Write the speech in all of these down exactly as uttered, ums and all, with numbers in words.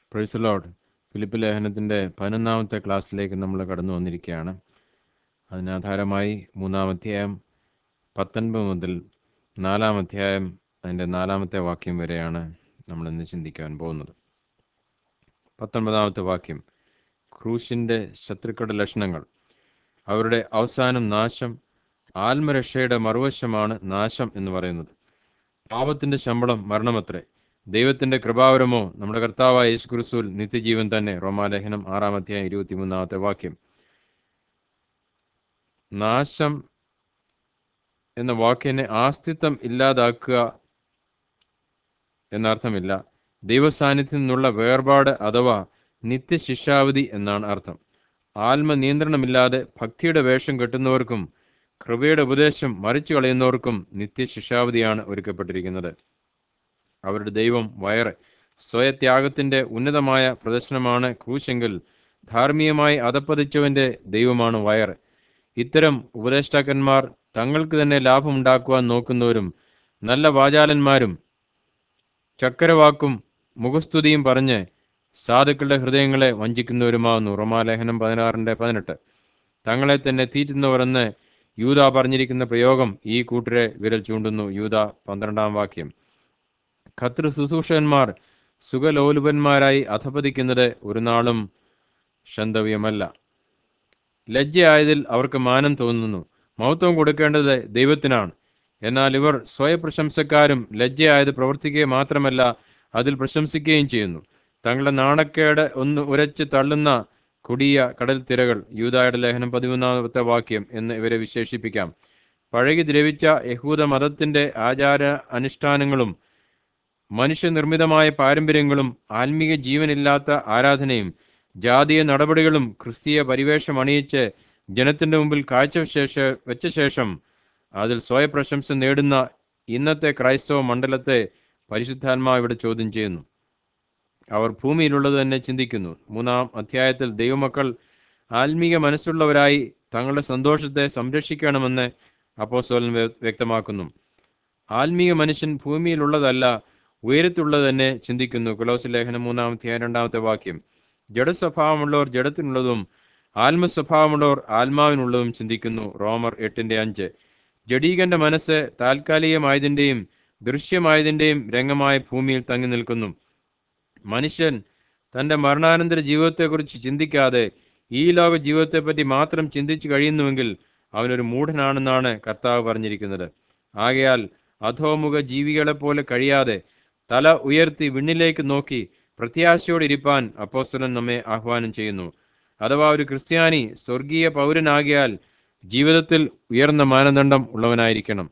Praise the Lord. Philip ലേഖനത്തിൻ്റെ പതിനൊന്നാമത്തെ ക്ലാസ്സിലേക്ക് നമ്മൾ കടന്നു വന്നിരിക്കുകയാണ്. അതിനാധാരമായി മൂന്നാം അധ്യായം പത്തൊൻപത് മുതൽ നാലാം അധ്യായം അതിൻ്റെ നാലാമത്തെ വാക്യം വരെയാണ് നമ്മൾ ഇന്ന് ചിന്തിക്കാൻ പോകുന്നത്. പത്തൊൻപതാമത്തെ വാക്യം, ക്രൂശിൻ്റെ ശത്രുക്കളുടെ ലക്ഷണങ്ങൾ. അവരുടെ അവസാനം നാശം. ആത്മരക്ഷയുടെ മറുവശമാണ് നാശം എന്ന് പറയുന്നത്. പാപത്തിൻ്റെ ശമ്പളം മരണമത്രേ, ദൈവത്തിന്റെ കൃപാവരമോ നമ്മുടെ കർത്താവായ യേശു ക്രിസ്തുവിൽ നിത്യജീവൻ തന്നെ. റോമാലേഖനം ആറാം അധ്യായം ഇരുപത്തിമൂന്നാമത്തെ വാക്യം. നാശം എന്ന വാക്കിനെ ആസ്തിത്വം ഇല്ലാതാക്കുക എന്നർത്ഥമില്ല. ദൈവസാന്നിധ്യത്തിൽ നിന്നുള്ള വേർപാട് അഥവാ നിത്യശിക്ഷാവധി എന്നാണ് അർത്ഥം. ആത്മനിയന്ത്രണമില്ലാതെ ഭക്തിയുടെ വേഷം കെട്ടുന്നവർക്കും കൃപയുടെ ഉപദേശം മറിച്ചു കളയുന്നവർക്കും നിത്യശിക്ഷാവധിയാണ് ഒരുക്കപ്പെട്ടിരിക്കുന്നത്. അവരുടെ ദൈവം വയറ്. സ്വയത്യാഗത്തിന്റെ ഉന്നതമായ പ്രദർശനമാണ് ക്രൂശെങ്കിൽ ധാർമ്മികമായി അധപ്പതിച്ചവന്റെ ദൈവമാണ് വയറ്. ഇത്തരം ഉപദേഷ്ടാക്കന്മാർ തങ്ങൾക്ക് തന്നെ ലാഭമുണ്ടാക്കുവാൻ നോക്കുന്നവരും നല്ല വാചാലന്മാരും ചക്കരവാക്കും മുഖസ്തുതിയും പറഞ്ഞ് സാധുക്കളുടെ ഹൃദയങ്ങളെ വഞ്ചിക്കുന്നവരുമാകുന്നു. റോമാലേഖനം പതിനാറിന്റെ പതിനെട്ട്. തങ്ങളെ തന്നെ തീറ്റുന്നവരെന്ന് യൂദാ പറഞ്ഞിരിക്കുന്ന പ്രയോഗം ഈ കൂട്ടരെ വിരൽ ചൂണ്ടുന്നു. യൂദാ പന്ത്രണ്ടാം വാക്യം. കർത്തൃ ശുശ്രൂഷകന്മാർ സുഖലോലുപന്മാരായി അധപതിക്കുന്നത് ഒരു നാളും ക്ഷന്തവ്യമല്ല. ലജ്ജയായതിൽ അവർക്ക് മാനം തോന്നുന്നു. മഹത്വം കൊടുക്കേണ്ടത് ദൈവത്തിനാണ്. എന്നാൽ ഇവർ സ്വയപ്രശംസക്കാരും ലജ്ജയായത് പ്രവർത്തിക്കുക മാത്രമല്ല അതിൽ പ്രശംസിക്കുകയും ചെയ്യുന്നു. തങ്ങളുടെ നാണക്കേട് ഒന്ന് ഉരച്ച് തള്ളുന്ന കൊടിയ കടൽ തിരകൾ. യൂദായുടെ ലേഖനം പതിമൂന്നാമത്തെ വാക്യം എന്ന് ഇവരെ വിശേഷിപ്പിക്കാം. പഴകി ദ്രവിച്ച യഹൂദ മതത്തിന്റെ ആചാര അനുഷ്ഠാനങ്ങളും മനുഷ്യനിർമ്മിതമായ പാരമ്പര്യങ്ങളും ആത്മീക ജീവനില്ലാത്ത ആരാധനയും ജാതീയ നടപടികളും ക്രിസ്തീയ പരിവേഷം അണിയിച്ച് ജനത്തിന്റെ മുമ്പിൽ കാഴ്ചശേഷ വെച്ച ശേഷം അതിൽ സ്വയപ്രശംസ നേടുന്ന ഇന്നത്തെ ക്രൈസ്തവ മണ്ഡലത്തെ പരിശുദ്ധാത്മാവ് ഇവിടെ ചോദ്യം ചെയ്യുന്നു. അവർ ഭൂമിയിലുള്ളത് തന്നെ ചിന്തിക്കുന്നു. മൂന്നാം അധ്യായത്തിൽ ദൈവമക്കൾ ആത്മീക മനസ്സുള്ളവരായി തങ്ങളുടെ സന്തോഷത്തെ സംരക്ഷിക്കണമെന്ന് അപ്പോസ്തലൻ വ്യക്തമാക്കുന്നു. ആത്മീക മനുഷ്യൻ ഭൂമിയിലുള്ളതല്ല, ഉയരത്തുള്ളത് തന്നെ ചിന്തിക്കുന്നു. കൊലോസ്യ ലേഖനം മൂന്നാം അധ്യായം രണ്ടാമത്തെ വാക്യം. ജഡസ്വഭാവമുള്ളവർ ജഡത്തിനുള്ളതും ആത്മസ്വഭാവമുള്ളവർ ആത്മാവിനുള്ളതും ചിന്തിക്കുന്നു. റോമർ എട്ടിന്റെ അഞ്ച്. ജഡീകന്റെ മനസ്സ് താൽക്കാലികമായതിന്റെയും ദൃശ്യമായതിന്റെയും രംഗമായ ഭൂമിയിൽ തങ്ങി നിൽക്കുന്നു. മനുഷ്യൻ തന്റെ മരണാനന്തര ജീവിതത്തെക്കുറിച്ച് ചിന്തിക്കാതെ ഈ ലോക ജീവിതത്തെപ്പറ്റി മാത്രം ചിന്തിച്ചു കഴിയുന്നുവെങ്കിൽ അവനൊരു മൂഢനാണെന്നാണ് കർത്താവ് പറഞ്ഞിരിക്കുന്നത്. ആകയാൽ അധോമുഖ ജീവികളെപ്പോലെ കഴിയാതെ തല ഉയർത്തി വിണ്ണിലേക്ക് നോക്കി പ്രത്യാശയോടെ ഇരിപ്പാൻ അപ്പോസ്തലൻ നമ്മെ ആഹ്വാനം ചെയ്യുന്നു. അഥവാ ഒരു ക്രിസ്ത്യാനി സ്വർഗീയ പൗരനാകിയാൽ ജീവിതത്തിൽ ഉയർന്ന മാനദണ്ഡം ഉള്ളവനായിരിക്കണം.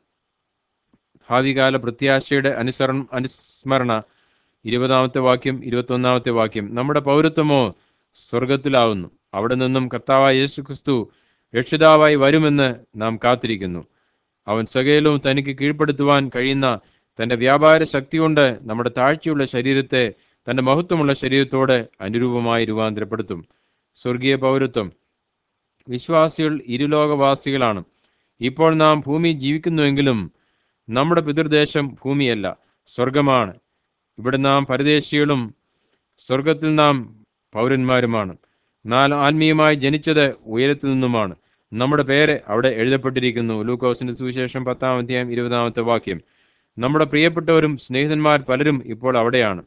ഭാവികാല പ്രത്യാശയുടെ അനുസരണ അനുസ്മരണ. ഇരുപതാമത്തെ വാക്യം ഇരുപത്തൊന്നാമത്തെ വാക്യം. നമ്മുടെ പൗരത്വമോ സ്വർഗത്തിലാവുന്നു. അവിടെ നിന്നും കർത്താവായ യേശു ക്രിസ്തു രക്ഷിതാവായി വരുമെന്ന് നാം കാത്തിരിക്കുന്നു. അവൻ സകലവും തനിക്ക് കീഴ്പ്പെടുത്തുവാൻ കഴിയുന്ന തന്റെ വ്യാപാര ശക്തി കൊണ്ട് നമ്മുടെ താഴ്ചയുള്ള ശരീരത്തെ തന്റെ മഹത്വമുള്ള ശരീരത്തോട് അനുരൂപമായി രൂപാന്തരപ്പെടുത്തും. സ്വർഗീയ പൗരത്വം. വിശ്വാസികൾ ഇരുലോകവാസികളാണ്. ഇപ്പോൾ നാം ഭൂമി ജീവിക്കുന്നുവെങ്കിലും നമ്മുടെ പിതൃദേശം ഭൂമിയല്ല, സ്വർഗമാണ്. ഇവിടെ നാം പരദേശികളും സ്വർഗത്തിൽ നാം പൗരന്മാരുമാണ്. എന്നാൽ ആത്മീയമായി ജനിച്ചത് ഉയരത്തിൽ നിന്നുമാണ്. നമ്മുടെ പേര് അവിടെ എഴുതപ്പെട്ടിരിക്കുന്നു. ലൂക്കോസിന്റെ സുവിശേഷം പത്താം അധ്യായം ഇരുപതാമത്തെ വാക്യം. നമ്മുടെ പ്രിയപ്പെട്ടവരും സ്നേഹിതന്മാർ പലരും ഇപ്പോൾ അവിടെയാണ്.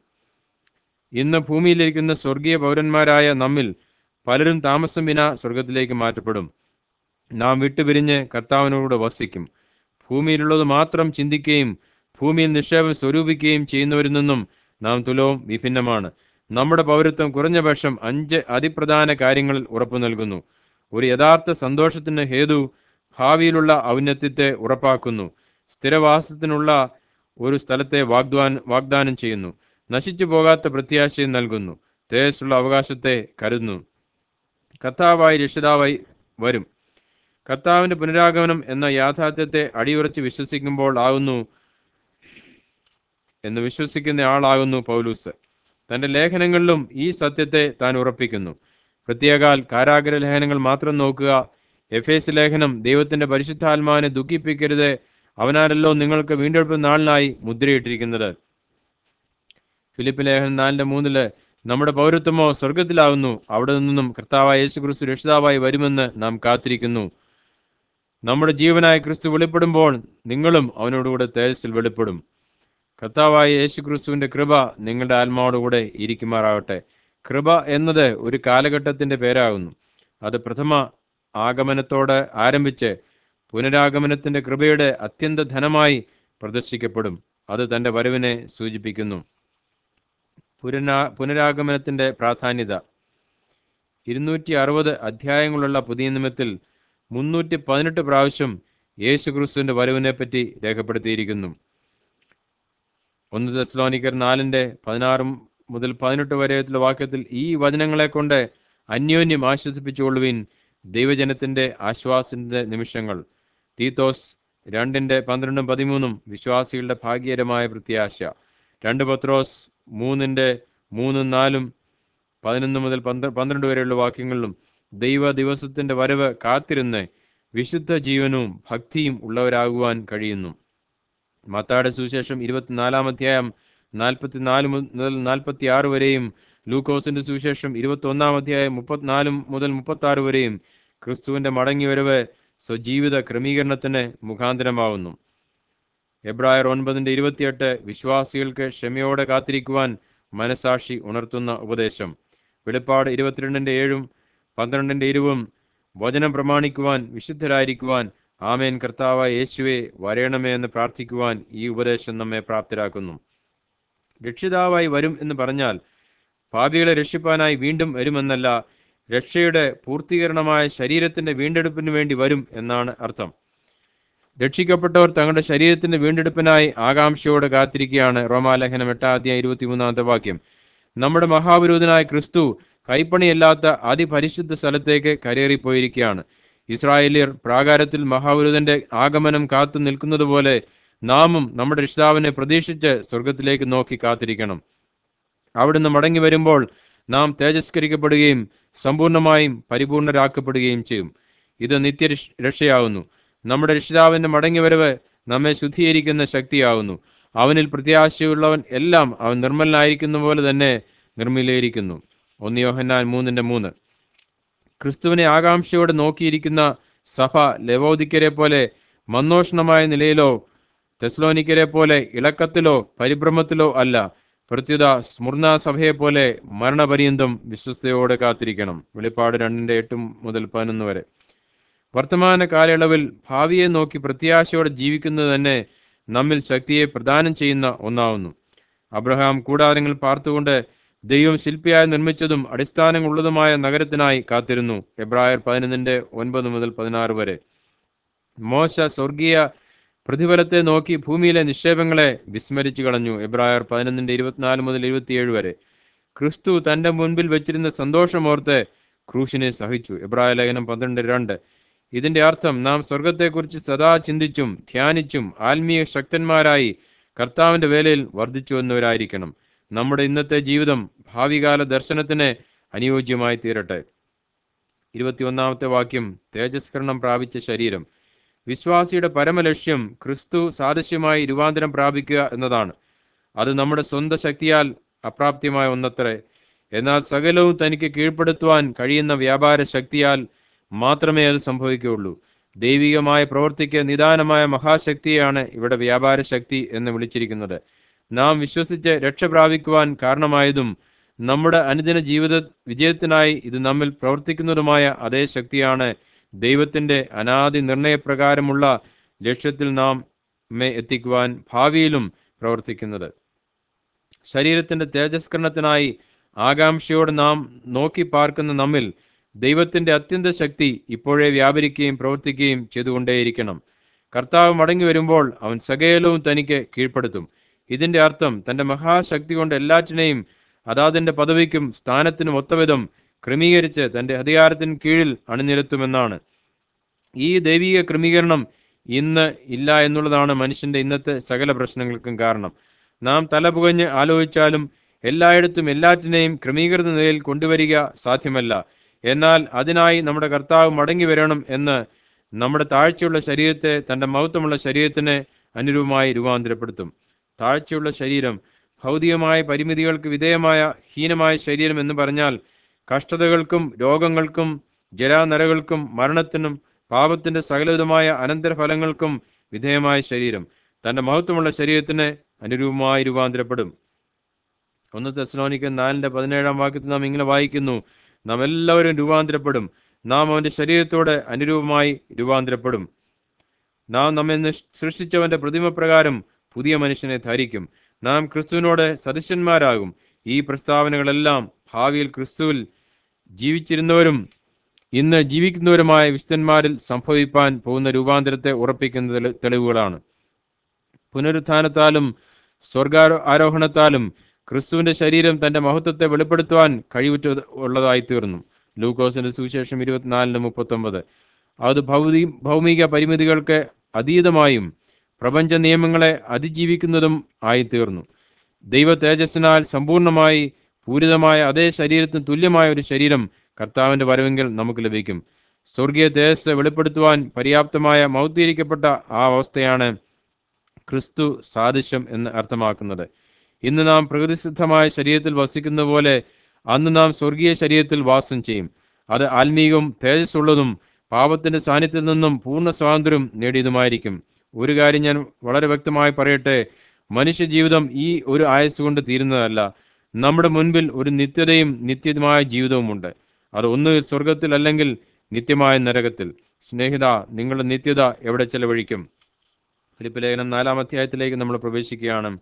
ഇന്ന് ഭൂമിയിലിരിക്കുന്ന സ്വർഗീയ പൗരന്മാരായ നമ്മിൽ പലരും താമസം വിന സ്വർഗത്തിലേക്ക് മാറ്റപ്പെടും. നാം വിട്ടുപിരിഞ്ഞ് കർത്താവിനോട് വസിക്കും. ഭൂമിയിലുള്ളത് മാത്രം ചിന്തിക്കുകയും ഭൂമിയിൽ നിക്ഷേപം സ്വരൂപിക്കുകയും ചെയ്യുന്നവരിൽ നിന്നും നാം തുലവും വിഭിന്നമാണ്. നമ്മുടെ പൗരത്വം കുറഞ്ഞ പക്ഷം അഞ്ച് അതിപ്രധാന കാര്യങ്ങളിൽ ഉറപ്പു നൽകുന്നു. ഒരു യഥാർത്ഥ സന്തോഷത്തിന് ഹേതു ഭാവിയിലുള്ള ഔന്നത്യത്തെ ഉറപ്പാക്കുന്നു. സ്ഥിരവാസത്തിനുള്ള ഒരു സ്ഥലത്തെ വാഗ്ദാൻ വാഗ്ദാനം ചെയ്യുന്നു. നശിച്ചു പോകാത്ത പ്രത്യാശയും നൽകുന്നു. തേജസ്സുള്ള അവകാശത്തെ കരുതുന്നു. കർത്താവായി രക്ഷിതാവായി വരും. കർത്താവിന്റെ പുനരാഗമനം എന്ന യാഥാർത്ഥ്യത്തെ അടിയുറച്ച് വിശ്വസിക്കുമ്പോൾ ആകുന്നു എന്ന് വിശ്വസിക്കുന്ന ആളാകുന്നു പൗലൂസ്. തന്റെ ലേഖനങ്ങളിലും ഈ സത്യത്തെ താൻ ഉറപ്പിക്കുന്നു. പ്രത്യേകാൽ കാരാഗ്രഹ ലേഖനങ്ങൾ മാത്രം നോക്കുക. എഫേസ് ലേഖനം ദൈവത്തിന്റെ പരിശുദ്ധാത്മാവിനെ ദുഃഖിപ്പിക്കരുത്, അവനാലല്ലോ നിങ്ങൾക്ക് വീണ്ടെടുപ്പ് നാളിനായി മുദ്രയിട്ടിരിക്കുന്നത്. ഫിലിപ്പ് ലേഖനം നാലിന്റെ മൂന്നില് നമ്മുടെ പൗരത്വമോ സ്വർഗത്തിലാകുന്നു. അവിടെ നിന്നും കർത്താവായ യേശുക്രിസ്തു രക്ഷിതാവായി വരുമെന്ന് നാം കാത്തിരിക്കുന്നു. നമ്മുടെ ജീവനായ ക്രിസ്തു വെളിപ്പെടുമ്പോൾ നിങ്ങളും അവനോടുകൂടെ തേജസ്സിൽ വെളിപ്പെടും. കർത്താവായ യേശുക്രിസ്തുവിന്റെ കൃപ നിങ്ങളുടെ ആത്മാവോടുകൂടെ ഇരിക്കുമാറാവട്ടെ. കൃപ എന്നത് ഒരു കാലഘട്ടത്തിന്റെ പേരാകുന്നു. അത് പ്രഥമ ആഗമനത്തോടെ ആരംഭിച്ച് പുനരാഗമനത്തിന്റെ കൃപയുടെ അത്യന്ത ധനമായി പ്രദർശിക്കപ്പെടും. അത് തന്റെ വരവിനെ സൂചിപ്പിക്കുന്നു. പുനരാ പുനരാഗമനത്തിന്റെ പ്രാധാന്യത. ഇരുന്നൂറ്റി അറുപത് അധ്യായങ്ങളുള്ള പുതിയ നിയമത്തിൽ മുന്നൂറ്റി പതിനെട്ട് പ്രാവശ്യം യേശുക്രിസ്തുവിന്റെ വരവിനെ പറ്റി രേഖപ്പെടുത്തിയിരിക്കുന്നു. ഒന്ന് തെസ്സലോനിക്കർ നാലിന്റെ പതിനാറ് മുതൽ പതിനെട്ട് വരെയുള്ള വാക്യത്തിൽ ഈ വചനങ്ങളെ കൊണ്ട് അന്യോന്യം ആശ്വസിപ്പിച്ചുകൊള്ളുവിൻ, ദൈവജനത്തിന്റെ ആശ്വാസത്തിന്റെ നിമിഷങ്ങൾ. തീത്തോസ് രണ്ടിന്റെ പന്ത്രണ്ടും പതിമൂന്നും വിശ്വാസികളുടെ ഭാഗ്യകരമായ പ്രത്യാശ. രണ്ട് പത്രോസ് മൂന്നിന്റെ മൂന്നും നാലും പതിനൊന്ന് മുതൽ പന്ത്രണ്ട് വരെയുള്ള വാക്യങ്ങളിലും ദൈവ ദിവസത്തിന്റെ വരവ് കാത്തിരുന്ന് വിശുദ്ധ ജീവനും ഭക്തിയും ഉള്ളവരാകുവാൻ കഴിയുന്നു. മത്തായിയുടെ സുവിശേഷം ഇരുപത്തിനാലാം അധ്യായം നാൽപ്പത്തിനാല് മുതൽ നാൽപ്പത്തി ആറ് വരെയും ലൂക്കോസിന്റെ സുവിശേഷം ഇരുപത്തി ഒന്നാം അധ്യായം മുപ്പത്തിനാല് മുതൽ മുപ്പത്തി ആറ് വരെയും ക്രിസ്തുവിന്റെ മടങ്ങിവരവ് സ്വജീവിത ക്രമീകരണത്തിന് മുഖാന്തരമാവുന്നു. എബ്രായർ ഒൻപതിന്റെ ഇരുപത്തിയെട്ട് വിശ്വാസികൾക്ക് ക്ഷമയോടെ കാത്തിരിക്കുവാൻ മനസാക്ഷി ഉണർത്തുന്ന ഉപദേശം. വെളിപ്പാട് ഇരുപത്തിരണ്ടിന്റെ ഏഴും പന്ത്രണ്ടിന്റെ ഇരുവും വചനം പ്രമാണിക്കുവാൻ വിശുദ്ധരായിരിക്കുവാൻ ആമേൻ കർത്താവായ യേശുവെ വരയണമേ എന്ന് പ്രാർത്ഥിക്കുവാൻ ഈ ഉപദേശം നമ്മെ പ്രാപ്തരാക്കുന്നു. രക്ഷിതാവായി വരും എന്ന് പറഞ്ഞാൽ പാപികളെ രക്ഷിപ്പാനായി വീണ്ടും വരുമെന്നല്ല, രക്ഷയുടെ പൂർത്തീകരണമായ ശരീരത്തിന്റെ വീണ്ടെടുപ്പിന് വേണ്ടി വരും എന്നാണ് അർത്ഥം. രക്ഷിക്കപ്പെട്ടവർ തങ്ങളുടെ ശരീരത്തിന്റെ വീണ്ടെടുപ്പിനായി ആകാംക്ഷയോടെ കാത്തിരിക്കുകയാണ്. റോമാലേഖനം എട്ടാം അധ്യായം ഇരുപത്തിമൂന്നാമത്തെ വാക്യം. നമ്മുടെ മഹാപുരോഹിതനായ ക്രിസ്തു കൈപ്പണിയല്ലാത്ത അതിപരിശുദ്ധ സ്ഥലത്തേക്ക് കരേറിപ്പോയിരിക്കുകയാണ്. ഇസ്രായേലിയർ പ്രാകാരത്തിൽ മഹാപുരോഹിതന്റെ ആഗമനം കാത്തു നിൽക്കുന്നത് പോലെ നാമും നമ്മുടെ രക്ഷിതാവിനെ പ്രതീക്ഷിച്ച് സ്വർഗത്തിലേക്ക് നോക്കി കാത്തിരിക്കണം. അവിടുന്ന് മടങ്ങി വരുമ്പോൾ നാം തേജസ്കരിക്കപ്പെടുകയും സമ്പൂർണമായും പരിപൂർണരാക്കപ്പെടുകയും ചെയ്യും. ഇത് നിത്യ രക്ഷയാകുന്നു. നമ്മുടെ രക്ഷിതാവിന്റെ മടങ്ങിവരവ് നമ്മെ ശുദ്ധീകരിക്കുന്ന ശക്തിയാകുന്നു. അവനിൽ പ്രത്യാശയുള്ളവൻ എല്ലാം അവൻ നിർമ്മലനായിരിക്കുന്ന പോലെ തന്നെ നിർമ്മലീകരിക്കുന്നു. ഒന്ന് യോഹന്നാൻ മൂന്നിന്റെ മൂന്ന്. ക്രിസ്തുവിനെ ആകാംക്ഷയോടെ നോക്കിയിരിക്കുന്ന സഭ ലവോദിക്കരെ പോലെ മന്നോഷ്ണമായ നിലയിലോ തെസ്സലോനിക്കരെ പോലെ ഇളക്കത്തിലോ പരിഭ്രമത്തിലോ അല്ല, പ്രത്യുത സ്മുർണ സഭയെപ്പോലെ മരണപര്യന്തം വിശ്വസ്തയോടെ കാത്തിരിക്കണം. വെളിപ്പാട് രണ്ടിന്റെ എട്ട് മുതൽ പതിനൊന്ന് വരെ. വർത്തമാന കാലയളവിൽ ഭാവിയെ നോക്കി പ്രത്യാശയോടെ ജീവിക്കുന്നത് തന്നെ നമ്മിൽ ശക്തിയെ പ്രദാനം ചെയ്യുന്ന ഒന്നാവുന്നു. അബ്രഹാം കൂടാരങ്ങൾ പാർത്തുകൊണ്ട് ദൈവം ശില്പിയായി നിർമ്മിച്ചതും അടിസ്ഥാനങ്ങളുള്ളതുമായ നഗരത്തിനായി കാത്തിരുന്നു. എബ്രായർ പതിനൊന്നിന്റെ ഒൻപത് മുതൽ പതിനാറ് വരെ. മോശ സ്വർഗീയ പ്രതിഫലത്തെ നോക്കി ഭൂമിയിലെ നിക്ഷേപങ്ങളെ വിസ്മരിച്ചു കളഞ്ഞു. എബ്രായർ പതിനൊന്നിന്റെ ഇരുപത്തിനാല് മുതൽ ഇരുപത്തിയേഴ് വരെ. ക്രിസ്തു തന്റെ മുൻപിൽ വെച്ചിരുന്ന സന്തോഷമോർത്ത് ക്രൂശിനെ സഹിച്ചു. എബ്രായ ലേഖനം പന്ത്രണ്ട് രണ്ട്. ഇതിന്റെ അർത്ഥം നാം സ്വർഗത്തെക്കുറിച്ച് സദാ ചിന്തിച്ചും ധ്യാനിച്ചും ആത്മീയ ശക്തന്മാരായി കർത്താവിന്റെ വേലയിൽ വർദ്ധിച്ചു വന്നവരായിരിക്കണം. നമ്മുടെ ഇന്നത്തെ ജീവിതം ഭാവികാല ദർശനത്തിന് അനുയോജ്യമായി തീരട്ടെ. ഇരുപത്തിയൊന്നാമത്തെ വാക്യം. തേജസ്കരണം പ്രാപിച്ച ശരീരം. വിശ്വാസിയുടെ പരമലക്ഷ്യം ക്രിസ്തു സാദൃശ്യമായി രൂപാന്തരം പ്രാപിക്കുക എന്നതാണ്. അത് നമ്മുടെ സ്വന്തം ശക്തിയാൽ അപ്രാപ്യമായ ഒന്നത്രേ. എന്നാൽ സകലവും തനിക്ക് കീഴ്പ്പെടുത്തുവാൻ കഴിയുന്ന വ്യാപാര ശക്തിയാൽ മാത്രമേ അത് സംഭവിക്കുകയുള്ളൂ. ദൈവികമായ പ്രവൃത്തിക്ക് നിദാനമായ മഹാശക്തിയാണ് ഇവിടെ വ്യാപാര ശക്തി എന്ന് വിളിച്ചിരിക്കുന്നത്. നാം വിശ്വസിച്ച് രക്ഷ പ്രാപിക്കുവാൻ കാരണമായതും നമ്മുടെ അനുദിന ജീവിത വിജയത്തിനായി ഇത് നമ്മിൽ പ്രവർത്തിക്കുന്നതുമായ അതേ ശക്തിയാണ് ദൈവത്തിന്റെ അനാദി നിർണയപ്രകാരമുള്ള ലക്ഷ്യത്തിൽ നാം നമ്മെ എത്തിക്കുവാൻ ഭാവിയിലും പ്രവർത്തിക്കുന്നത്. ശരീരത്തിന്റെ തേജസ്കരണത്തിനായി ആകാംക്ഷയോടെ നാം നോക്കി പാർക്കുന്ന നമ്മിൽ ദൈവത്തിന്റെ അത്യന്ത ശക്തി ഇപ്പോഴേ വ്യാപരിക്കുകയും പ്രവർത്തിക്കുകയും ചെയ്തുകൊണ്ടേയിരിക്കണം. കർത്താവ് മടങ്ങി വരുമ്പോൾ അവൻ സകലവും തനിക്ക് കീഴ്പ്പെടുത്തും. ഇതിന്റെ അർത്ഥം തന്റെ മഹാശക്തി കൊണ്ട് എല്ലാറ്റിനെയും അതാതിന്റെ പദവിക്കും സ്ഥാനത്തിനും ഒത്തവിധം ക്രമീകരിച്ച് തന്റെ അധികാരത്തിന് കീഴിൽ അണിനിരത്തുമെന്നാണ്. ഈ ദൈവിക ക്രമീകരണം ഇന്ന് ഇല്ല എന്നുള്ളതാണ് മനുഷ്യന്റെ ഇന്നത്തെ സകല പ്രശ്നങ്ങൾക്കും കാരണം. നാം തലപുകഞ്ഞ് ആലോചിച്ചാലും എല്ലായിടത്തും എല്ലാറ്റിനെയും ക്രമീകൃത നിലയിൽ കൊണ്ടുവരിക സാധ്യമല്ല. എന്നാൽ അതിനായി നമ്മുടെ കർത്താവ് മടങ്ങി വരണം എന്ന് നമ്മുടെ താഴ്ചയുള്ള ശരീരത്തെ തന്റെ മഹത്വമുള്ള ശരീരത്തിന് അനുരൂപമായി രൂപാന്തരപ്പെടുത്തും. താഴ്ചയുള്ള ശരീരം ഭൗതികമായ പരിമിതികൾക്ക് വിധേയമായ ഹീനമായ ശരീരം എന്ന് പറഞ്ഞാൽ കഷ്ടതകൾക്കും രോഗങ്ങൾക്കും ജരാനരകൾക്കും മരണത്തിനും പാപത്തിന്റെ സകലവിധമായ അനന്തരഫലങ്ങൾക്കും വിധേയമായ ശരീരം തന്റെ മഹത്വമുള്ള ശരീരത്തിന് അനുരൂപമായി രൂപാന്തരപ്പെടും. ഒന്ന് തെസ്സലോനിക്കർ നാലിന്റെ പതിനേഴാം വാക്യത്തിൽ നാം ഇങ്ങനെ വായിക്കുന്നു, നാം എല്ലാവരും രൂപാന്തരപ്പെടും, നാം അവന്റെ ശരീരത്തോടെ അനുരൂപമായി രൂപാന്തരപ്പെടും. നാം നമ്മെ സൃഷ്ടിച്ചവന്റെ പ്രതിമപ്രകാരം പുതിയ മനുഷ്യനെ ധരിക്കും, നാം ക്രിസ്തുവിനോട് സദൃശന്മാരാകും. ഈ പ്രസ്താവനകളെല്ലാം ഭാവിയിൽ ക്രിസ്തുവിൽ ജീവിച്ചിരുന്നവരും ഇന്ന് ജീവിക്കുന്നവരുമായ വിശുദ്ധന്മാരിൽ സംഭവിപ്പാൻ പോകുന്ന രൂപാന്തരത്തെ ഉറപ്പിക്കുന്ന തെളിവുകളാണ്. പുനരുത്ഥാനത്താലും സ്വർഗാരോഹണത്താലും ക്രിസ്തുവിന്റെ ശരീരം തന്റെ മഹത്വത്തെ വെളിപ്പെടുത്തുവാൻ കഴിവുറ്റ ഉള്ളതായി തീർന്നു. ലൂക്കോസിന്റെ സുവിശേഷം ഇരുപത്തിനാലിന് മുപ്പത്തി ഒമ്പത്. അത് ഭൗതി ഭൗമിക പരിമിതികൾക്ക് അതീതമായും പ്രപഞ്ച നിയമങ്ങളെ അതിജീവിക്കുന്നതും ആയിത്തീർന്നു. ദൈവ തേജസ്സിനാൽ സമ്പൂർണമായി പൂരിതമായ അതേ ശരീരത്തിന് തുല്യമായ ഒരു ശരീരം കർത്താവിന്റെ വരവെങ്കിൽ നമുക്ക് ലഭിക്കും. സ്വർഗീയ തേജസ് വെളിപ്പെടുത്തുവാൻ പര്യാപ്തമായ മൗത്തീകരിക്കപ്പെട്ട ആ അവസ്ഥയാണ് ക്രിസ്തു സാദൃശ്യം എന്ന് അർത്ഥമാക്കുന്നത്. ഇന്ന് നാം പ്രകൃതിസിദ്ധമായ ശരീരത്തിൽ വസിക്കുന്ന പോലെ അന്ന് നാം സ്വർഗീയ ശരീരത്തിൽ വാസം ചെയ്യും. അത് ആത്മീകവും തേജസ്സുള്ളതും പാപത്തിന്റെ സാന്നിധ്യത്തിൽ നിന്നും പൂർണ്ണ സ്വാതന്ത്ര്യം നേടിയതുമായിരിക്കും. ഒരു കാര്യം ഞാൻ വളരെ വ്യക്തമായി പറയട്ടെ, മനുഷ്യജീവിതം ഈ ഒരു ആയുസ് കൊണ്ട് തീരുന്നതല്ല. നമ്മുടെ മുൻപിൽ ഒരു നിത്യതയും നിത്യമായ ജീവിതവുമുണ്ട്. അത് ഒന്നുകിൽ സ്വർഗത്തിൽ അല്ലെങ്കിൽ നിത്യമായ നരകത്തിൽ. സ്നേഹിത, നിങ്ങളുടെ നിത്യത എവിടെ ചെലവഴിക്കും? ഫിലിപ്പ് ലേഖനം നാലാം അധ്യായത്തിലേക്ക് നമ്മൾ പ്രവേശിക്കുകയാണ്.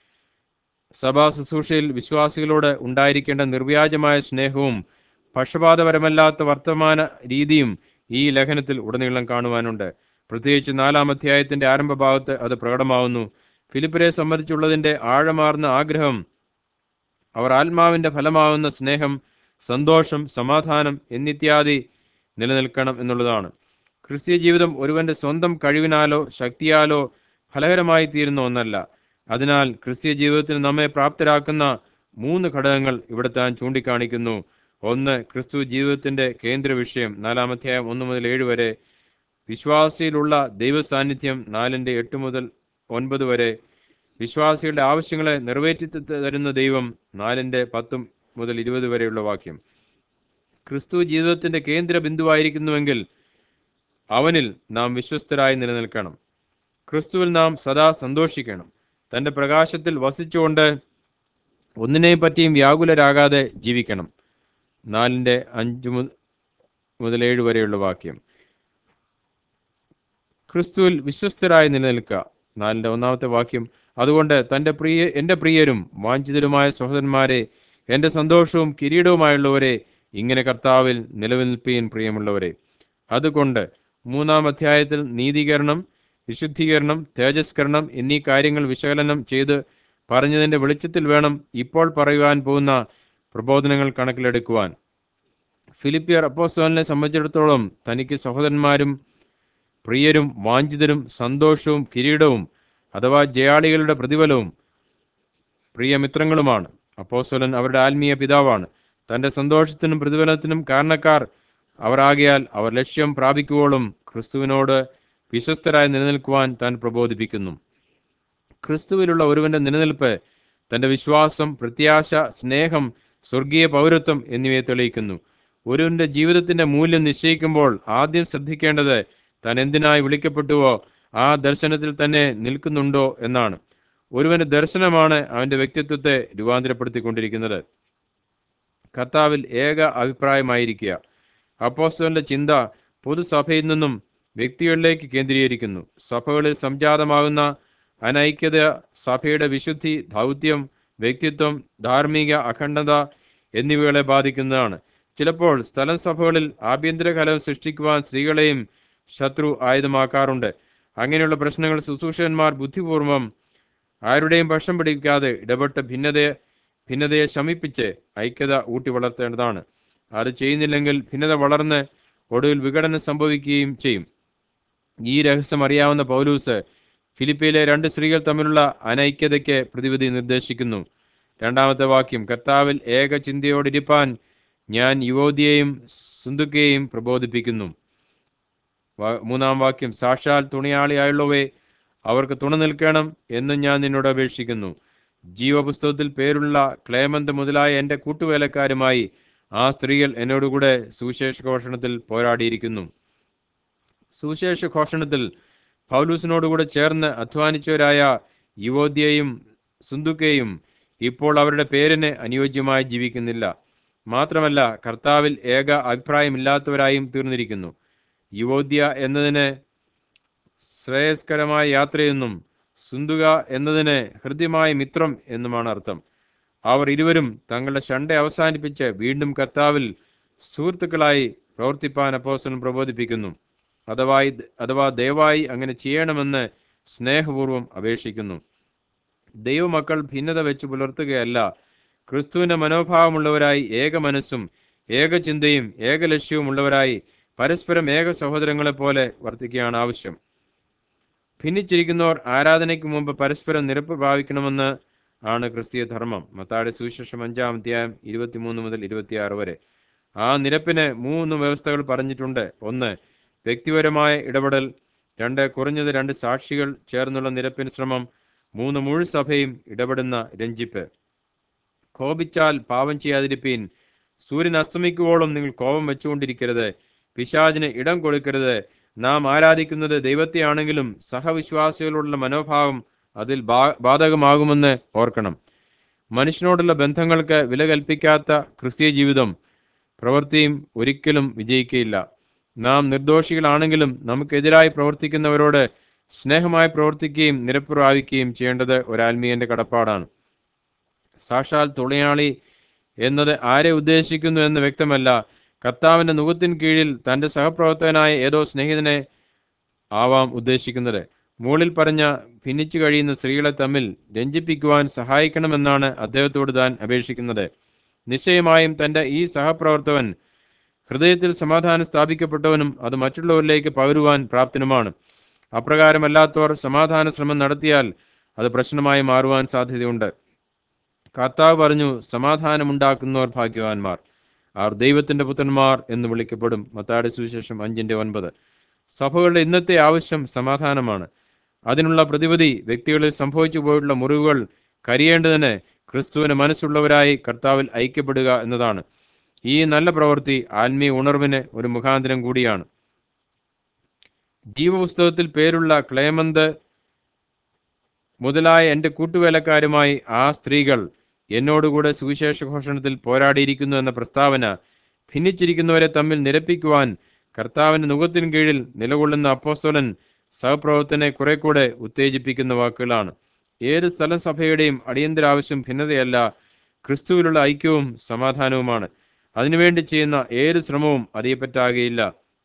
സഭാ ശുശ്രൂഷയിൽ വിശ്വാസികളോട് ഉണ്ടായിരിക്കേണ്ട നിർവ്യാജമായ സ്നേഹവും പക്ഷപാതപരമല്ലാത്ത വർത്തമാന രീതിയും ഈ ലേഖനത്തിൽ ഉടനീളം കാണുവാനുണ്ട്. പ്രത്യേകിച്ച് നാലാം അധ്യായത്തിന്റെ ആരംഭഭാഗത്ത് അത് പ്രകടമാവുന്നു. ഫിലിപ്പിനെ സംബന്ധിച്ചുള്ളതിന്റെ ആഴമാർന്ന ആഗ്രഹം അവർ ആത്മാവിന്റെ ഫലമാകുന്ന സ്നേഹം, സന്തോഷം, സമാധാനം എന്നിത്യാദി നിലനിൽക്കണം എന്നുള്ളതാണ്. ക്രിസ്തീയ ജീവിതം ഒരുവന്റെ സ്വന്തം കഴിവിനാലോ ശക്തിയാലോ ഫലകരമായി തീരുന്ന ഒന്നല്ല. അതിനാൽ ക്രിസ്തീയ ജീവിതത്തിന് നമ്മെ പ്രാപ്തരാക്കുന്ന മൂന്ന് ഘടകങ്ങൾ ഇവിടെ താൻ ചൂണ്ടിക്കാണിക്കുന്നു. ഒന്ന്, ക്രിസ്തു ജീവിതത്തിന്റെ കേന്ദ്ര വിഷയം, നാലാം അധ്യായം ഒന്ന് മുതൽ ഏഴ് വരെ. വിശ്വാസിയിലുള്ള ദൈവ സാന്നിധ്യം, നാലിന്റെ എട്ട് മുതൽ ഒൻപത് വരെ. വിശ്വാസികളുടെ ആവശ്യങ്ങളെ നിറവേറ്റി തരുന്ന ദൈവം, നാലിന്റെ പത്തും മുതൽ ഇരുപത് വരെയുള്ള വാക്യം. ക്രിസ്തു ജീവിതത്തിന്റെ കേന്ദ്ര ബിന്ദുവായിരിക്കുന്നുവെങ്കിൽ അവനിൽ നാം വിശ്വസ്തരായി നിലനിൽക്കണം. ക്രിസ്തുവിൽ നാം സദാ സന്തോഷിക്കണം. തന്റെ പ്രകാശത്തിൽ വസിച്ചുകൊണ്ട് ഒന്നിനെ പറ്റിയും വ്യാകുലരാകാതെ ജീവിക്കണം. നാലിന്റെ അഞ്ചു മുതൽ ഏഴ് വരെയുള്ള വാക്യം. ക്രിസ്തുവിൽ വിശ്വസ്തരായി നിലനിൽക്കുക, നാലിന്റെ ഒന്നാമത്തെ വാക്യം. അതുകൊണ്ട് തന്റെ പ്രിയ എന്റെ പ്രിയരും വാഞ്ചിതരുമായ സഹോദരന്മാരെ, എന്റെ സന്തോഷവും കിരീടവുമായുള്ളവരെ, ഇങ്ങനെ കർത്താവിൽ നിലനിൽപ്പീൻ പ്രിയമുള്ളവരെ. അതുകൊണ്ട് മൂന്നാം അധ്യായത്തിൽ നീതീകരണം, വിശുദ്ധീകരണം, തേജസ്കരണം എന്നീ കാര്യങ്ങൾ വിശകലനം ചെയ്ത് പറഞ്ഞതിന്റെ വെളിച്ചത്തിൽ വേണം ഇപ്പോൾ പറയുവാൻ പോകുന്ന പ്രബോധനങ്ങൾ കണക്കിലെടുക്കുവാൻ. ഫിലിപ്പിയർ അപ്പോസ്തലനെ സംബന്ധിച്ചിടത്തോളം തനിക്ക് സഹോദരന്മാരും പ്രിയരും വാഞ്ചിതരും സന്തോഷവും കിരീടവും അഥവാ ജയാളികളുടെ പ്രതിഫലവും പ്രിയമിത്രങ്ങളുമാണ്. അപ്പോസ്തലൻ അവരുടെ ആത്മീയ പിതാവാണ്. തന്റെ സന്തോഷത്തിനും പ്രതിഫലത്തിനും കാരണക്കാർ അവർ ആകയാൽ അവർ ലക്ഷ്യം പ്രാപിക്കുവോളും ക്രിസ്തുവിനോട് വിശ്വസ്തരായി നിലനിൽക്കുവാൻ താൻ പ്രബോധിപ്പിക്കുന്നു. ക്രിസ്തുവിലുള്ള ഒരുവന്റെ നിലനിൽപ്പ് തന്റെ വിശ്വാസം, പ്രത്യാശ, സ്നേഹം, സ്വർഗീയ പൗരത്വം എന്നിവയെ തെളിയിക്കുന്നു. ഒരുവന്റെ ജീവിതത്തിന്റെ മൂല്യം നിശ്ചയിക്കുമ്പോൾ ആദ്യം ശ്രദ്ധിക്കേണ്ടത് താൻ എന്തിനായി വിളിക്കപ്പെട്ടുവോ ആ ദർശനത്തിൽ തന്നെ നിൽക്കുന്നുണ്ടോ എന്നാണ്. ഒരുവന്റെ ദർശനമാണ് അവന്റെ വ്യക്തിത്വത്തെ രൂപാന്തരപ്പെടുത്തിക്കൊണ്ടിരിക്കുന്നത്. കർത്താവിൽ ഏക അഭിപ്രായമായിരിക്കുക. അപ്പോസ്തലന്റെ ചിന്ത പൊതുസഭയിൽ നിന്നും വ്യക്തികളിലേക്ക് കേന്ദ്രീകരിക്കുന്നു. സഭകളിൽ സംജാതമാകുന്ന അനൈക്യത സഭയുടെ വിശുദ്ധി, ദൗത്യം, വ്യക്തിത്വം, ധാർമ്മിക അഖണ്ഡത എന്നിവകളെ ബാധിക്കുന്നതാണ്. ചിലപ്പോൾ സ്ഥലം സഭകളിൽ ആഭ്യന്തര കലം സൃഷ്ടിക്കുവാൻ സ്ത്രീകളെയും ശത്രു ആയുധമാക്കാറുണ്ട്. അങ്ങനെയുള്ള പ്രശ്നങ്ങൾ ശുശ്രൂഷകന്മാർ ബുദ്ധിപൂർവം ആരുടെയും പക്ഷം പിടിക്കാതെ ഇടപെട്ട് ഭിന്നതയെ ഭിന്നതയെ ശമിപ്പിച്ച് ഐക്യത ഊട്ടി വളർത്തേണ്ടതാണ്. അത് ചെയ്യുന്നില്ലെങ്കിൽ ഭിന്നത വളർന്ന് ഒടുവിൽ വിഘടനം സംഭവിക്കുകയും ചെയ്യും. ഈ രഹസ്യം അറിയാവുന്ന പൗലൂസ് ഫിലിപ്പിയിലെ രണ്ട് സ്ത്രീകൾ തമ്മിലുള്ള അനൈക്യതയ്ക്ക് പ്രതിവിധി നിർദ്ദേശിക്കുന്നു. രണ്ടാമത്തെ വാക്യം, കർത്താവിൽ ഏക ചിന്തയോടിരിപ്പാൻ ഞാൻ യുവോദ്യയെയും സുന്ദുക്കയെയും പ്രബോധിപ്പിക്കുന്നു. മൂന്നാം വാക്യം, സാക്ഷാൽ തുണയാളിയായുള്ളവേ, അവർക്ക് തുണ നിൽക്കണം എന്ന് ഞാൻ നിന്നോട് അപേക്ഷിക്കുന്നു. ജീവപുസ്തകത്തിൽ പേരുള്ള ക്ലേമന്ത് മുതലായ എൻ്റെ കൂട്ടുവേലക്കാരുമായി ആ സ്ത്രീകൾ എന്നോടുകൂടെ സുവിശേഷ ഘോഷണത്തിൽ പോരാടിയിരിക്കുന്നു. സുവിശേഷ ഘോഷണത്തിൽ പൗലൂസിനോടുകൂടെ ചേർന്ന് അധ്വാനിച്ചവരായ യുവോദ്യയും സുന്ദുക്കയും ഇപ്പോൾ അവരുടെ പേരിന് അനുയോജ്യമായി ജീവിക്കുന്നില്ല. മാത്രമല്ല, കർത്താവിൽ ഏക അഭിപ്രായമില്ലാത്തവരായും തീർന്നിരിക്കുന്നു. യുവോദ്യ എന്നതിന് ശ്രേയസ്കരമായ യാത്രയെന്നും സുന്ദുക എന്നതിന് ഹൃദ്യമായ മിത്രം എന്നുമാണ് അർത്ഥം. അവർ ഇരുവരും തങ്ങളുടെ ശണ്ട അവസാനിപ്പിച്ച് വീണ്ടും കർത്താവിൽ സുഹൃത്തുക്കളായി പ്രവർത്തിപ്പാൻ അപ്പോസ്തലൻ പ്രബോധിപ്പിക്കുന്നു. അഥവാ അഥവാ ദയവായി അങ്ങനെ ചെയ്യണമെന്ന് സ്നേഹപൂർവ്വം അപേക്ഷിക്കുന്നു. ദൈവമക്കൾ ഭിന്നത വെച്ച് പുലർത്തുകയല്ല, ക്രിസ്തുവിന്റെ മനോഭാവമുള്ളവരായി ഏക മനസ്സും ഏക ചിന്തയും ഏക ലക്ഷ്യവും ഉള്ളവരായി പരസ്പരം ഏക സഹോദരങ്ങളെപ്പോലെ വർത്തിക്കുകയാണ് ആവശ്യം. ഭിന്നിച്ചിരിക്കുന്നവർ ആരാധനയ്ക്ക് മുമ്പ് പരസ്പരം നിരപ്പ് ഭാവിക്കണമെന്ന് ആണ് ക്രിസ്തീയ ധർമ്മം. മത്തായിയുടെ സുവിശേഷം അഞ്ചാം അധ്യായം ഇരുപത്തിമൂന്ന് മുതൽ ഇരുപത്തിയാറ് വരെ. ആ നിരപ്പിന് മൂന്ന് വ്യവസ്ഥകൾ പറഞ്ഞിട്ടുണ്ട്. ഒന്ന്, വ്യക്തിപരമായ ഇടപെടൽ. രണ്ട്, കുറഞ്ഞത് രണ്ട് സാക്ഷികൾ ചേർന്നുള്ള നിരപ്പിന് ശ്രമം. മൂന്ന്, മുഴുസഭയും ഇടപെടുന്ന രഞ്ജിപ്പ്. കോപിച്ചാൽ പാപം ചെയ്യാതിരിപ്പീൻ. സൂര്യൻ അസ്തമിക്കുവോളം നിങ്ങൾ കോപം വെച്ചുകൊണ്ടിരിക്കരുത്. പിശാചിന് ഇടം കൊടുക്കരുത്. നാം ആരാധിക്കുന്നത് ദൈവത്തെയാണെങ്കിലും സഹവിശ്വാസികളോടുള്ള മനോഭാവം അതിൽ ബാധകമാകുമെന്ന് ഓർക്കണം. മനുഷ്യനോടുള്ള ബന്ധങ്ങൾക്ക് വില കൽപ്പിക്കാത്ത ക്രിസ്തീയ ജീവിതം പ്രവൃത്തിയും ഒരിക്കലും വിജയിക്കുകയില്ല. നാം നിർദോഷികളാണെങ്കിലും നമുക്കെതിരായി പ്രവർത്തിക്കുന്നവരോട് സ്നേഹമായി പ്രവർത്തിക്കുകയും നിരപ്പ് പ്രാപിക്കുകയും ചെയ്യേണ്ടത് ഒരാത്മീയന്റെ കടപ്പാടാണ്. സാക്ഷാൽ തുണയാളി എന്നത് ആരെ ഉദ്ദേശിക്കുന്നു എന്ന് വ്യക്തമല്ല. കർത്താവിന്റെ നുകത്തിന് കീഴിൽ തന്റെ സഹപ്രവർത്തകനായ ഏതോ സ്നേഹിതനെ ആവാം ഉദ്ദേശിക്കുന്നത്. മുകളിൽ പറഞ്ഞ ഭിന്നിച്ചു കഴിയുന്ന സ്ത്രീകളെ തമ്മിൽ രഞ്ജിപ്പിക്കുവാൻ സഹായിക്കണമെന്നാണ് അദ്ദേഹത്തോട് താൻ അപേക്ഷിക്കുന്നത്. നിശ്ചയമായും തന്റെ ഈ സഹപ്രവർത്തകൻ ഹൃദയത്തിൽ സമാധാനം സ്ഥാപിക്കപ്പെട്ടവനും അത് മറ്റുള്ളവരിലേക്ക് പകരുവാൻ പ്രാപ്തനുമാണ്. അപ്രകാരമല്ലാത്തവർ സമാധാന ശ്രമം നടത്തിയാൽ അത് പ്രശ്നമായി മാറുവാൻ സാധ്യതയുണ്ട്. കർത്താവ് പറഞ്ഞു, സമാധാനമുണ്ടാക്കുന്നവർ ഭാഗ്യവാന്മാർ, അവർ ദൈവത്തിന്റെ പുത്രന്മാർ എന്ന് വിളിക്കപ്പെടും. മത്തായിയുടെ സുവിശേഷം അഞ്ചിന്റെ ഒൻപത്. സഭകളുടെ ഇന്നത്തെ ആവശ്യം സമാധാനമാണ്. അതിനുള്ള പ്രതിവിധി വ്യക്തികളിൽ സംഭവിച്ചു പോയിട്ടുള്ള മുറിവുകൾ കരിയേണ്ടതിന് ക്രിസ്തുവിന് മനസ്സുള്ളവരായി കർത്താവിൽ ഐക്യപ്പെടുക എന്നതാണ്. ഈ നല്ല പ്രവൃത്തി ആത്മീയ ഉണർവിന് ഒരു മുഖാന്തരം കൂടിയാണ്. ജീവപുസ്തകത്തിൽ പേരുള്ള ക്ലേമന്ത് മുതലായ എൻ്റെ കൂട്ടുവേലക്കാരുമായി ആ സ്ത്രീകൾ എന്നോടുകൂടെ സുവിശേഷ ഘോഷണത്തിൽ പോരാടിയിരിക്കുന്നു എന്ന പ്രസ്താവന ഭിന്നിച്ചിരിക്കുന്നവരെ തമ്മിൽ നിരപ്പിക്കുവാൻ കർത്താവിന്റെ നുകത്തിന് കീഴിൽ നിലകൊള്ളുന്ന അപ്പോസ്തലൻ സഹപ്രവർത്തനെ കുറെ കൂടെ ഉത്തേജിപ്പിക്കുന്ന വാക്കുകളാണ്. ഏത് സ്ഥലം സഭയുടെയും അടിയന്തര ആവശ്യം ഭിന്നതയല്ല, ക്രിസ്തുവിലുള്ള ഐക്യവും സമാധാനവുമാണ്. അതിനുവേണ്ടി ചെയ്യുന്ന ഏത് ശ്രമവും അതേപ്പറ്റാകുകയില്ല.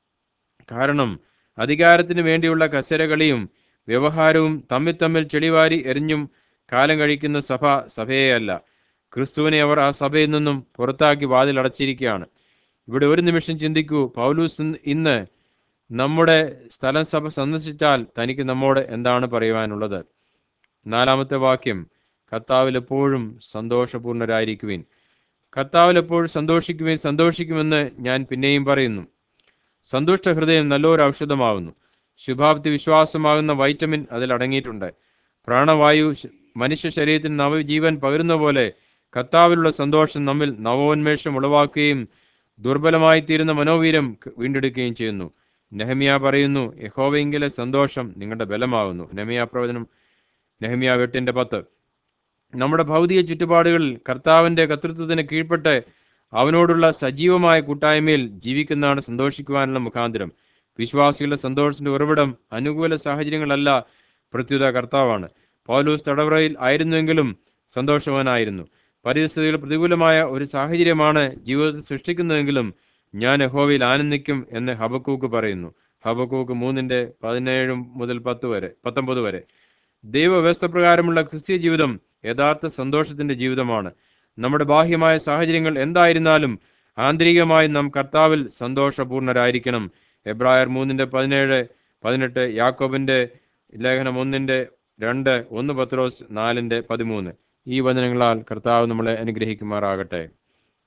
കാരണം അധികാരത്തിന് വേണ്ടിയുള്ള കസരകളിയും വ്യവഹാരവും തമ്മിൽ തമ്മിൽ ചെളിവാരി എറിഞ്ഞും കാലം കഴിക്കുന്ന സഭ സഭയെയല്ല. ക്രിസ്തുവിനെ അവർ ആ സഭയിൽ നിന്നും പുറത്താക്കി വാതിൽ അടച്ചിരിക്കുകയാണ്. ഇവിടെ ഒരു നിമിഷം ചിന്തിക്കൂ. പൗലൂസ് ഇന്ന് നമ്മുടെ സ്ഥലം സഭ സന്ദർശിച്ചാൽ തനിക്ക് നമ്മോട് എന്താണ് പറയുവാനുള്ളത്? നാലാമത്തെ വാക്യം, കർത്താവിൽ എപ്പോഴും സന്തോഷപൂർണരായിരിക്കുവിൻ. കർത്താവിൽ എപ്പോഴും സന്തോഷിക്കുവിൻ. സന്തോഷിക്കുമെന്ന് ഞാൻ പിന്നെയും പറയുന്നു. സന്തുഷ്ട ഹൃദയം നല്ലൊരു ഔഷധമാകുന്നു. ശുഭാപ്തി വിശ്വാസമാകുന്ന വൈറ്റമിൻ അതിൽ അടങ്ങിയിട്ടുണ്ട്. പ്രാണവായു മനുഷ്യ ശരീരത്തിന് നവജീവൻ പകരുന്ന പോലെ കർത്താവിലുള്ള സന്തോഷം നമ്മിൽ നവോന്മേഷം ഉളവാക്കുകയും ദുർബലമായി തീരുന്ന മനോവീര്യം വീണ്ടെടുക്കുകയും ചെയ്യുന്നു. നെഹമ്യ പറയുന്നു, യഹോവയെങ്കിലെ സന്തോഷം നിങ്ങളുടെ ബലമാകുന്നു. നെഹമ്യ പ്രവചനം നെഹമ്യ എട്ടിന്റെ പത്ത്. നമ്മുടെ ഭൗതിക ചുറ്റുപാടുകളിൽ കർത്താവിന്റെ കർത്തൃത്വത്തിന് കീഴ്പ്പെട്ട് അവനോടുള്ള സജീവമായ കൂട്ടായ്മയിൽ ജീവിക്കുന്നതാണ് സന്തോഷിക്കുവാനുള്ള മുഖാന്തരം. വിശ്വാസികളുടെ സന്തോഷത്തിന്റെ ഉറവിടം അനുകൂല സാഹചര്യങ്ങളല്ല, പ്രത്യുത കർത്താവാണ്. പൗലോസ് തടവറയിൽ ആയിരുന്നുവെങ്കിലും സന്തോഷവാനായിരുന്നു. പരിസ്ഥിതികൾ പ്രതികൂലമായ ഒരു സാഹചര്യമാണ് ജീവിതത്തിൽ സൃഷ്ടിക്കുന്നതെങ്കിലും ഞാൻ യഹോവയിൽ ആനന്ദിക്കും എന്ന് ഹബക്കൂക്ക് പറയുന്നു. ഹബക്കൂക്ക് മൂന്നിന്റെ പതിനേഴ് മുതൽ പത്ത് വരെ പത്തൊമ്പത് വരെ. ദൈവവ്യവസ്ഥ പ്രകാരമുള്ള ക്രിസ്തീയ ജീവിതം യഥാർത്ഥ സന്തോഷത്തിന്റെ ജീവിതമാണ്. നമ്മുടെ ബാഹ്യമായ സാഹചര്യങ്ങൾ എന്തായിരുന്നാലും ആന്തരികമായി നാം കർത്താവിൽ സന്തോഷപൂർണരായിരിക്കണം. എബ്രായർ മൂന്നിന്റെ പതിനേഴ് പതിനെട്ട്, യാക്കോബിന്റെ ലേഖനം ഒന്നിന്റെ രണ്ട്, ഒന്ന് പത്രോസ് നാലിന്റെ പതിമൂന്ന്. ഈ വചനങ്ങളാൽ കർത്താവ് നമ്മളെ അനുഗ്രഹിക്കുമാറാകട്ടെ.